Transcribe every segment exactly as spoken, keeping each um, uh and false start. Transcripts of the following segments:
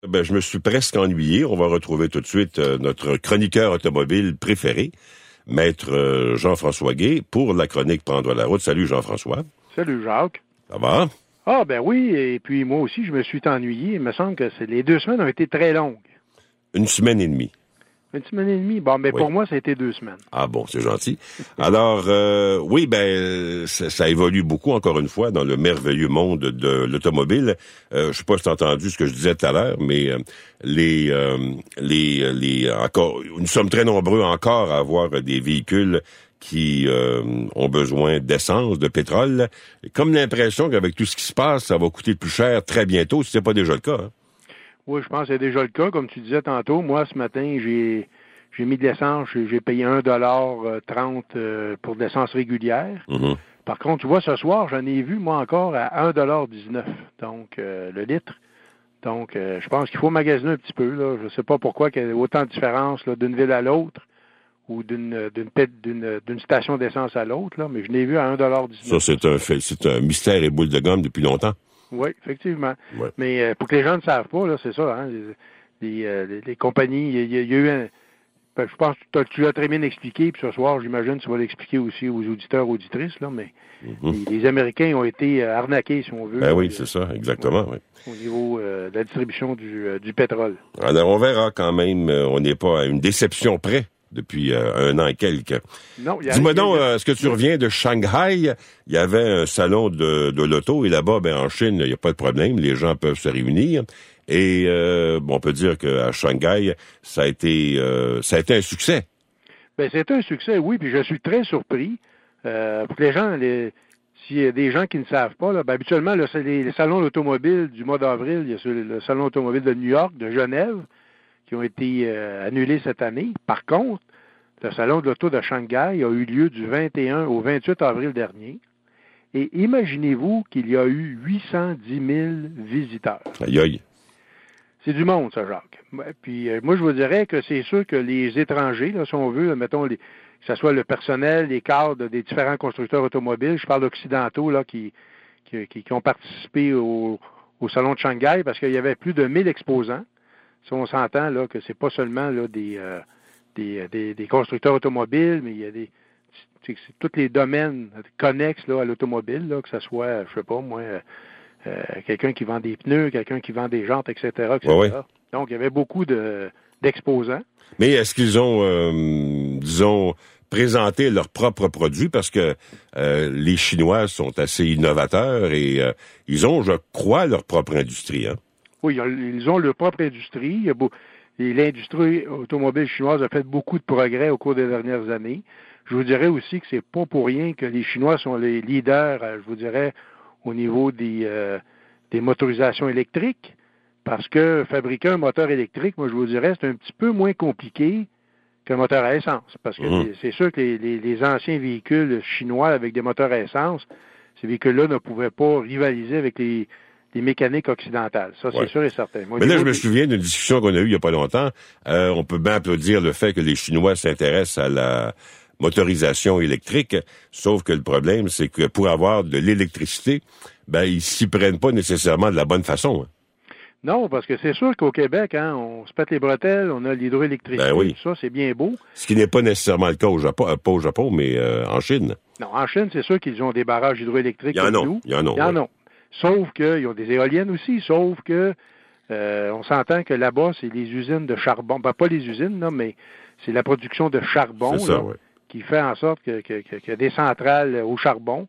Ben, je me suis presque ennuyé. On va retrouver tout de suite euh, notre chroniqueur automobile préféré, Maître euh, Jean-François Guay, pour la chronique Prendre la route. Salut Jean-François. Salut Jacques. Ça va? Ah ben oui, et puis moi aussi, je me suis ennuyé. Il me semble que c'est, les deux semaines ont été très longues. Une semaine et demie. Une semaine et demie? Bon, mais Oui. pour moi, ça a été deux semaines. Ah bon, c'est gentil. Alors, euh, oui, ben, ça, ça évolue beaucoup, encore une fois, dans le merveilleux monde de l'automobile. Euh, je sais pas si tu as entendu ce que je disais tout à l'heure, mais euh, les, euh, les, les, encore, nous sommes très nombreux encore à avoir des véhicules qui euh, ont besoin d'essence, de pétrole. Comme l'impression qu'avec tout ce qui se passe, ça va coûter plus cher très bientôt, si c'est pas déjà le cas. Hein. Oui, je pense que c'est déjà le cas. Comme tu disais tantôt, moi, ce matin, j'ai j'ai mis de l'essence, j'ai, j'ai payé un dollar trente euh, pour de l'essence régulière. Mm-hmm. Par contre, tu vois, ce soir, j'en ai vu, moi, encore à un dollar dix-neuf, donc euh, le litre. Donc, euh, je pense qu'il faut magasiner un petit peu. Là. Je ne sais pas pourquoi il y a autant de différence là, d'une ville à l'autre ou d'une, d'une, d'une, d'une station d'essence à l'autre, là, mais je l'ai vu à un dollar dix-neuf. Ça, c'est un fait, c'est un mystère et boule de gomme depuis longtemps. Oui, effectivement. Ouais. Mais euh, pour que les gens ne savent pas, là, c'est ça, hein, les, les, euh, les, les compagnies, il y, y, y a eu un... Ben, je pense que tu l'as très bien expliqué, puis ce soir, j'imagine que tu vas l'expliquer aussi aux auditeurs, auditrices, là, mais mm-hmm. les, les Américains ont été euh, arnaqués, si on veut. Ben là, oui, euh, c'est ça, exactement. Ouais, oui. Au niveau euh, de la distribution du, euh, du pétrole. Alors, on verra quand même, euh, on n'est pas à une déception près depuis euh, un an et quelques. Non, y a, Dis-moi y a, donc, y a... euh, est-ce que tu reviens de Shanghai? Il y avait un salon de, de l'auto, et là-bas, ben en Chine, il n'y a pas de problème, les gens peuvent se réunir. Et euh, bon, on peut dire qu'à Shanghai, ça a été euh, ça a été un succès. Ben, c'est un succès, oui, puis je suis très surpris. Euh, pour que les gens, les, s'il y a des gens qui ne savent pas, là, ben, habituellement, là, c'est les, les salons d'automobile du mois d'avril, il y a le salon automobile de New York, de Genève, qui ont été euh, annulés cette année. Par contre, le salon de l'auto de Shanghai a eu lieu du vingt et un au vingt-huit avril dernier. Et imaginez-vous qu'il y a eu huit cent dix mille visiteurs. Aïe aïe. C'est du monde, ça, Jacques. Puis euh, moi, je vous dirais que c'est sûr que les étrangers, là, si on veut, mettons, les, que ce soit le personnel, les cadres des différents constructeurs automobiles, je parle d'occidentaux là, qui, qui, qui ont participé au, au salon de Shanghai, parce qu'il y avait plus de mille exposants. Si on s'entend là que c'est pas seulement là, des, euh, des, des, des constructeurs automobiles, mais il y a des c'est, c'est tous les domaines connexes là, à l'automobile, là, que ce soit, je sais pas, moi, euh, quelqu'un qui vend des pneus, quelqu'un qui vend des jantes, et cetera, et cetera. Ouais, ouais. Donc, il y avait beaucoup de, d'exposants. Mais est-ce qu'ils ont, euh, disons, présenté leurs propres produits? Parce que euh, les Chinois sont assez innovateurs et euh, ils ont, je crois, leur propre industrie, hein? Oui, ils ont leur propre industrie. Il y a beau... Et l'industrie automobile chinoise a fait beaucoup de progrès au cours des dernières années. Je vous dirais aussi que c'est pas pour rien que les Chinois sont les leaders, je vous dirais, au niveau des, euh, des motorisations électriques, parce que fabriquer un moteur électrique, moi je vous dirais, c'est un petit peu moins compliqué qu'un moteur à essence, parce que mmh. c'est sûr que les, les, les anciens véhicules chinois avec des moteurs à essence, ces véhicules-là ne pouvaient pas rivaliser avec les les mécaniques occidentales. Ça, c'est ouais. sûr et certain. Moi, mais là, je me souviens d'une discussion qu'on a eue il n'y a pas longtemps. Euh, on peut bien applaudir le fait que les Chinois s'intéressent à la motorisation électrique, sauf que le problème, c'est que pour avoir de l'électricité, ben, ils s'y prennent pas nécessairement de la bonne façon. Hein. Non, parce que c'est sûr qu'au Québec, hein, on se pète les bretelles, on a l'hydroélectricité, ben oui. Tout ça, c'est bien beau. Ce qui n'est pas nécessairement le cas au Japon, euh, pas au Japon, mais euh, en Chine. Non, en Chine, c'est sûr qu'ils ont des barrages hydroélectriques comme ont, nous. Il y en a. Il y en a. Sauf qu'ils ont des éoliennes aussi, sauf que euh, on s'entend que là-bas, c'est les usines de charbon. Ben, pas les usines, là, mais c'est la production de charbon ça, là, ouais. qui fait en sorte que, que, que, qu'il y a des centrales au charbon.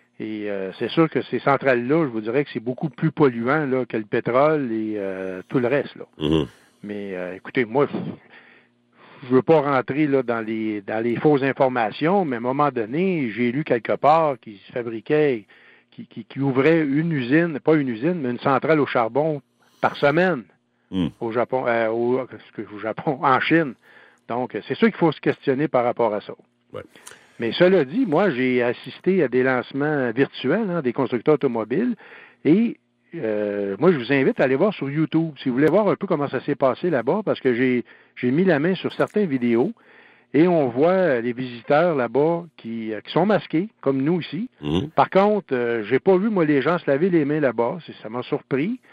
Et euh, c'est sûr que ces centrales-là, je vous dirais que c'est beaucoup plus polluant là, que le pétrole et euh, tout le reste. Là. Mm-hmm. Mais euh, écoutez, moi, je veux pas rentrer là, dans les dans les fausses informations, mais à un moment donné, j'ai lu quelque part qu'ils se fabriquaient Qui, qui, qui ouvrait une usine, pas une usine, mais une centrale au charbon par semaine mm. au Japon, euh, au, au Japon, en Chine. Donc, c'est sûr qu'il faut se questionner par rapport à ça. Ouais. Mais cela dit, moi, j'ai assisté à des lancements virtuels hein, des constructeurs automobiles et euh, moi, je vous invite à aller voir sur YouTube si vous voulez voir un peu comment ça s'est passé là-bas, parce que j'ai, j'ai mis la main sur certaines vidéos. Et on voit les visiteurs là-bas qui, qui sont masqués, comme nous ici. Mmh. Par contre, euh, j'ai pas vu, moi, les gens se laver les mains là-bas. C'est, ça m'a surpris.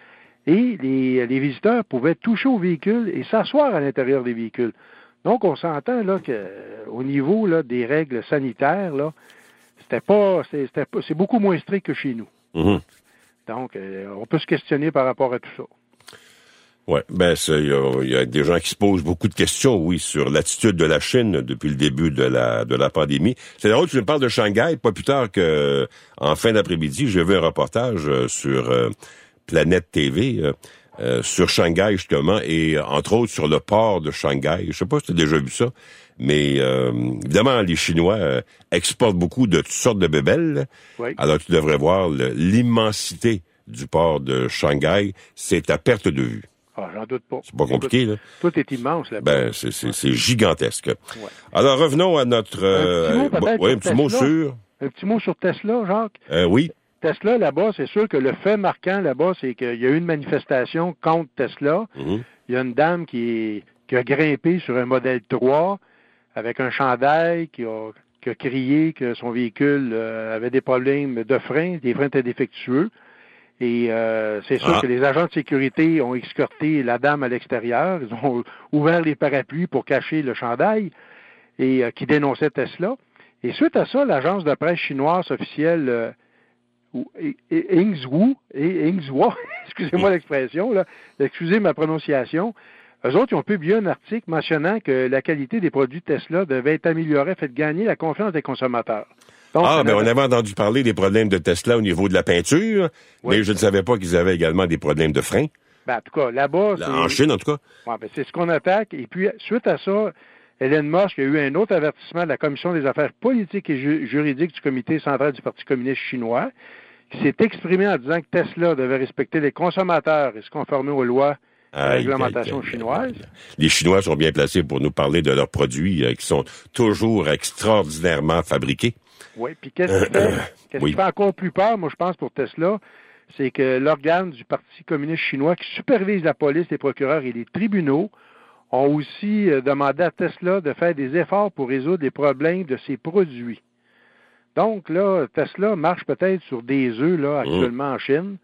Et les, les visiteurs pouvaient toucher au véhicule et s'asseoir à l'intérieur des véhicules. Donc, on s'entend là qu'au niveau là, des règles sanitaires, là, c'était pas, c'était pas, c'est beaucoup moins strict que chez nous. Mm-hmm. Donc, euh, on peut se questionner par rapport à tout ça. Oui, ben il y, y a des gens qui se posent beaucoup de questions, oui, sur l'attitude de la Chine depuis le début de la de la pandémie. C'est drôle, tu me parles de Shanghai, pas plus tard que en fin d'après-midi, j'ai vu un reportage sur euh, Planète T V euh, euh, sur Shanghai justement, et entre autres sur le port de Shanghai. Je sais pas si tu as déjà vu ça, mais euh, évidemment les Chinois euh, exportent beaucoup de toutes sortes de bébelles. Oui. Alors tu devrais voir le, l'immensité du port de Shanghai, c'est à perte de vue. Ah, j'en doute pas. C'est pas compliqué, là. Tout est immense, là-bas. Ben, c'est, c'est, c'est gigantesque. Ouais. Alors, revenons à notre... Euh, un petit mot, peut-être, ouais, sur un petit mot Tesla. sur... Un petit mot sur Tesla, Jacques. Euh, oui. Tesla, là-bas, c'est sûr que le fait marquant, là-bas, c'est qu'il y a eu une manifestation contre Tesla. Mm-hmm. Il y a une dame qui, est, qui a grimpé sur un modèle trois avec un chandail, qui a, qui a crié que son véhicule euh, avait des problèmes de frein, des freins étaient défectueux. Et euh, c'est sûr ah. que les agents de sécurité ont escorté la dame à l'extérieur. Ils ont ouvert les parapluies pour cacher le chandail et euh, qui dénonçait Tesla. Et suite à ça, l'agence de presse chinoise officielle euh, Xinhua, Xinhua, excusez-moi l'expression, là, excusez ma prononciation, eux autres, ils ont publié un article mentionnant que la qualité des produits Tesla devait être améliorée, fait gagner la confiance des consommateurs. Donc, ah, mais ben on avait entendu parler des problèmes de Tesla au niveau de la peinture, oui. mais je ne savais pas qu'ils avaient également des problèmes de frein. Ben, en tout cas, là-bas... Là, en Chine, en tout cas. Ouais, ben, c'est ce qu'on attaque. Et puis, suite à ça, Elon Musk a eu un autre avertissement de la Commission des affaires politiques et ju- juridiques du Comité central du Parti communiste chinois, qui s'est exprimé en disant que Tesla devait respecter les consommateurs et se conformer aux lois et réglementations chinoises. Les Chinois sont bien placés pour nous parler de leurs produits euh, qui sont toujours extraordinairement fabriqués. Oui, puis qu'est-ce qui fait, qu'est-ce oui. qui fait encore plus peur, moi je pense, pour Tesla, c'est que l'organe du Parti communiste chinois qui supervise la police, les procureurs et les tribunaux ont aussi euh, demandé à Tesla de faire des efforts pour résoudre les problèmes de ses produits. Donc là, Tesla marche peut-être sur des œufs là actuellement mmh. en Chine.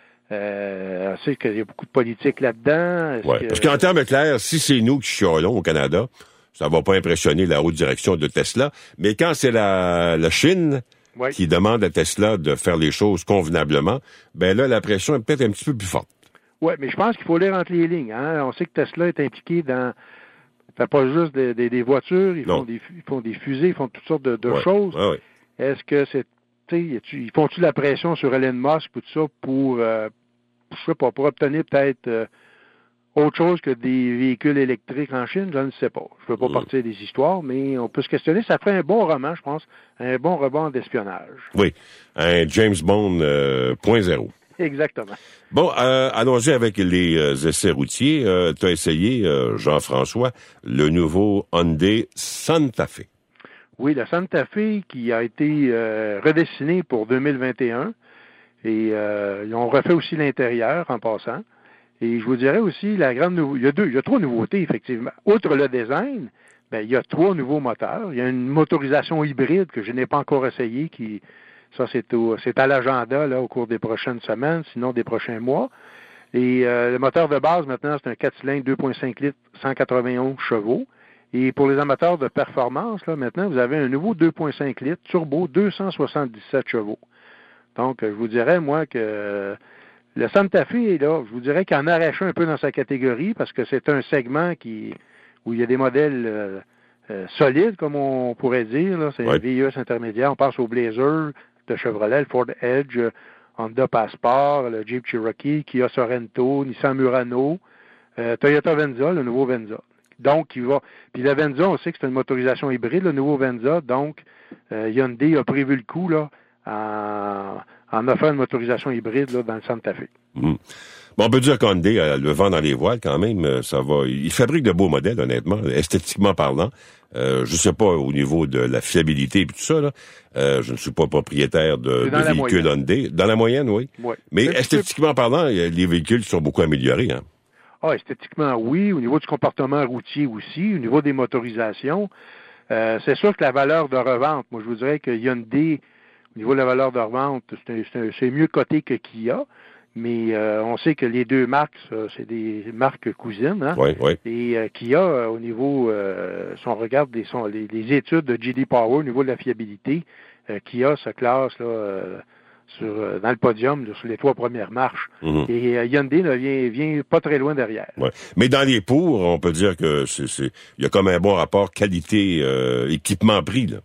Euh, on sait qu'il y a beaucoup de politique là-dedans. Ouais, que... Parce qu'en termes clairs, si c'est nous qui chialons au Canada, ça va pas impressionner la haute direction de Tesla. Mais quand c'est la, la Chine ouais. qui demande à Tesla de faire les choses convenablement, ben là, la pression est peut-être un petit peu plus forte. Oui, mais je pense qu'il faut lire entre les lignes. Hein? On sait que Tesla est impliqué dans... Fait pas juste des, des, des voitures, ils font des, ils font des fusées, ils font toutes sortes de, de ouais. choses. Ouais, ouais. Est-ce que c'est... Ils font-tu la pression sur Elon Musk ou tout ça pour... Euh, je sais pas, pour obtenir peut-être... Euh, autre chose que des véhicules électriques en Chine, je ne sais pas. Je ne veux pas mmh. partir des histoires, mais on peut se questionner. Ça ferait un bon roman, je pense, un bon roman d'espionnage. Oui, un James Bond euh, point zéro. Exactement. Bon, euh, allons-y avec les euh, essais routiers. Euh, tu as essayé, euh, Jean-François, le nouveau Hyundai Santa Fe. Oui, le Santa Fe qui a été euh, redessiné pour deux mille vingt et un. Et euh, ils ont refait aussi l'intérieur en passant. Et je vous dirais aussi, la grande nouveau... il y a deux, il y a trois nouveautés, effectivement. Outre le design, ben, il y a trois nouveaux moteurs. Il y a une motorisation hybride que je n'ai pas encore essayé, qui, ça, c'est, au, c'est à l'agenda, là, au cours des prochaines semaines, sinon des prochains mois. Et euh, le moteur de base, maintenant, c'est un quatre cylindres, deux virgule cinq litres, cent quatre-vingt-onze chevaux. Et pour les amateurs de performance, là, maintenant, vous avez un nouveau deux virgule cinq litres, turbo, deux cent soixante-dix-sept chevaux. Donc, je vous dirais, moi, que... Le Santa Fe, là, je vous dirais qu'il en arrache un peu dans sa catégorie parce que c'est un segment qui où il y a des modèles euh, euh, solides, comme on pourrait dire. Là. C'est ouais. un V I E intermédiaire. On passe au Blazer de Chevrolet, le Ford Edge, euh, Honda Passport, le Jeep Cherokee, Kia Sorento, Nissan Murano, euh, Toyota Venza, le nouveau Venza. Donc, il va. Puis la Venza, on sait que c'est une motorisation hybride, le nouveau Venza. Donc, euh, Hyundai a prévu le coup là en en offrant une motorisation hybride là, dans le Santa Fe. Mmh. Bon, on peut dire qu'Hyundai a le vent dans les voiles quand même. Ça va. Il fabrique de beaux modèles, honnêtement, esthétiquement parlant. Euh, je sais pas au niveau de la fiabilité et tout ça. Là. Euh, je ne suis pas propriétaire de, de véhicules Hyundai. Dans la moyenne, oui. Ouais. Mais esthétiquement parlant, les véhicules sont beaucoup améliorés. Hein. Ah, esthétiquement, oui. Au niveau du comportement routier aussi, au niveau des motorisations, euh, c'est sûr que la valeur de revente, moi, je vous dirais que Hyundai... Au niveau de la valeur de revente, c'est, c'est, c'est mieux coté que Kia. Mais euh, on sait que les deux marques, ça, c'est des marques cousines, hein? Oui, oui. Et euh, Kia, euh, au niveau, euh, si on regarde des, son, les, les études de J D Power au niveau de la fiabilité, euh, Kia se classe là, euh, sur, euh, dans le podium, là, sur les trois premières marches. Mm-hmm. Et euh, Hyundai là, vient, vient pas très loin derrière. Ouais. Mais dans les pours, on peut dire que c'est, c'est, il y a comme un bon rapport qualité euh, équipement-prix, là.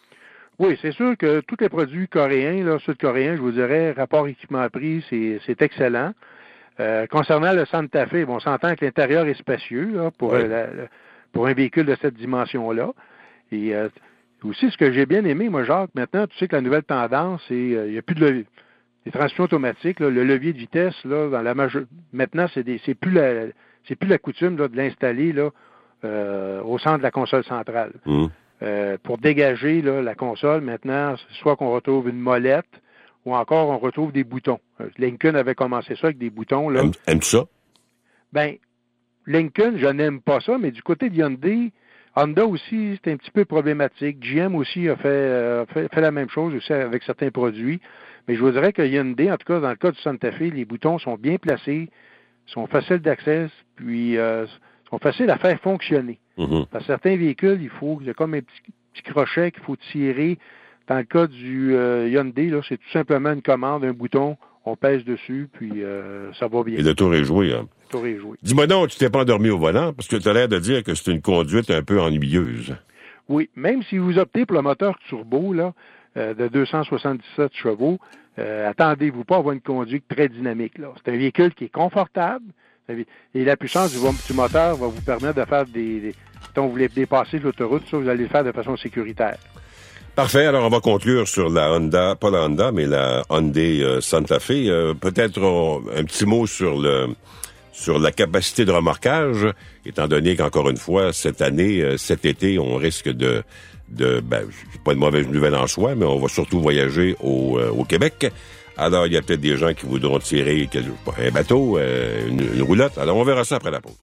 Oui, c'est sûr que tous les produits coréens, là, sud-coréens, je vous dirais, rapport équipement-prix, c'est, c'est excellent. Euh, concernant le Santa Fe, bon, on s'entend que l'intérieur est spacieux là, pour, oui. la, la, pour un véhicule de cette dimension-là. Et euh, aussi, ce que j'ai bien aimé, moi, Jacques, maintenant, tu sais que la nouvelle tendance, c'est il n'y a plus de levier. Les transmissions automatiques, là, le levier de vitesse, là, dans la majeure, maintenant, c'est, des, c'est plus la c'est plus la coutume là, de l'installer là, euh, au centre de la console centrale. Mmh. Euh, pour dégager là, la console, maintenant, soit qu'on retrouve une molette ou encore on retrouve des boutons. Lincoln avait commencé ça avec des boutons. Là. Aime, aime ça? Ben, Lincoln, je n'aime pas ça, mais du côté de Hyundai, Honda aussi, c'est un petit peu problématique. G M aussi a fait, euh, fait, fait la même chose aussi avec certains produits. Mais je vous dirais que Hyundai, en tout cas, dans le cas du Santa Fe, les boutons sont bien placés, sont faciles d'accès, puis euh, sont faciles à faire fonctionner. Mm-hmm. Dans certains véhicules, il faut, il y a comme un petit, petit crochet qu'il faut tirer. Dans le cas du euh, Hyundai, là, c'est tout simplement une commande, un bouton, on pèse dessus, puis euh, ça va bien. Et le tour est joué. Hein? Le tour est joué. Dis-moi donc, tu t'es pas endormi au volant, parce que tu as l'air de dire que c'est une conduite un peu ennuyeuse. Oui, même si vous optez pour le moteur turbo, là, euh, de deux cent soixante-dix-sept chevaux, euh, attendez-vous pas à avoir une conduite très dynamique, là. C'est un véhicule qui est confortable, et la puissance du, du moteur va vous permettre de faire des... des quand vous voulez dépasser l'autoroute, ça, vous allez le faire de façon sécuritaire. Parfait. Alors, on va conclure sur la Honda, pas la Honda, mais la Hyundai euh, Santa Fe. Euh, peut-être on, un petit mot sur le sur la capacité de remorquage, étant donné qu'encore une fois, cette année, euh, cet été, on risque de... de ben, c'est pas une mauvaise nouvelle en soi, mais on va surtout voyager au, euh, au Québec. Alors, il y a peut-être des gens qui voudront tirer un bateau, euh, une, une roulotte. Alors, on verra ça après la pause.